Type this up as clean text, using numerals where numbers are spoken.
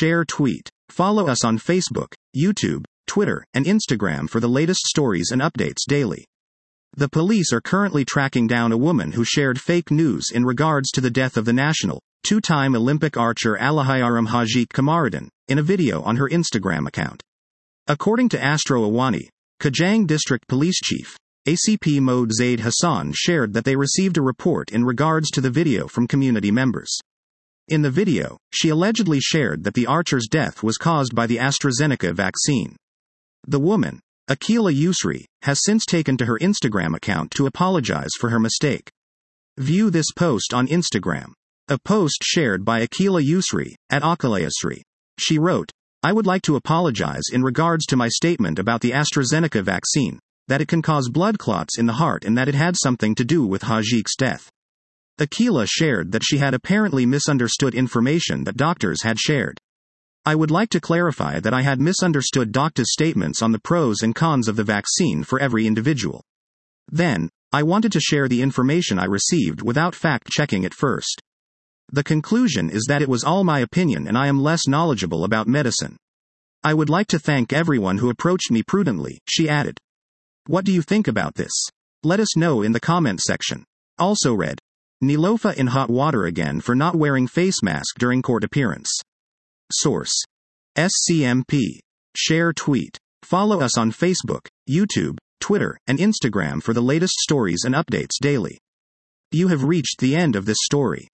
share, tweet. Follow us on Facebook, YouTube, Twitter, and Instagram for the latest stories and updates daily. The police are currently tracking down a woman who shared fake news in regards to the death of the national, two-time Olympic archer Allahyarem Hajiq Kamaruddin, in a video on her Instagram account. According to Astro Awani, Kajang District Police Chief, ACP Mohd Zaid Hassan shared that they received a report in regards to the video from community members. In the video, she allegedly shared that the archer's death was caused by the AstraZeneca vaccine. The woman, Akila Yusri, has since taken to her Instagram account to apologize for her mistake. View this post on Instagram. A post shared by Akila Yusri, at Akilayusri. She wrote, "I would like to apologize in regards to my statement about the AstraZeneca vaccine, that it can cause blood clots in the heart and that it had something to do with Hajiq's death." Akila shared that she had apparently misunderstood information that doctors had shared. "I would like to clarify that I had misunderstood doctors' statements on the pros and cons of the vaccine for every individual. Then, I wanted to share the information I received without fact-checking it first. The conclusion is that it was all my opinion and I am less knowledgeable about medicine. I would like to thank everyone who approached me prudently," she added. What do you think about this? Let us know in the comment section. Also read, Nilofa in hot water again for not wearing face mask during court appearance. Source: SCMP. Share, tweet. Follow us on Facebook, YouTube, Twitter, and Instagram for the latest stories and updates daily. You have reached the end of this story.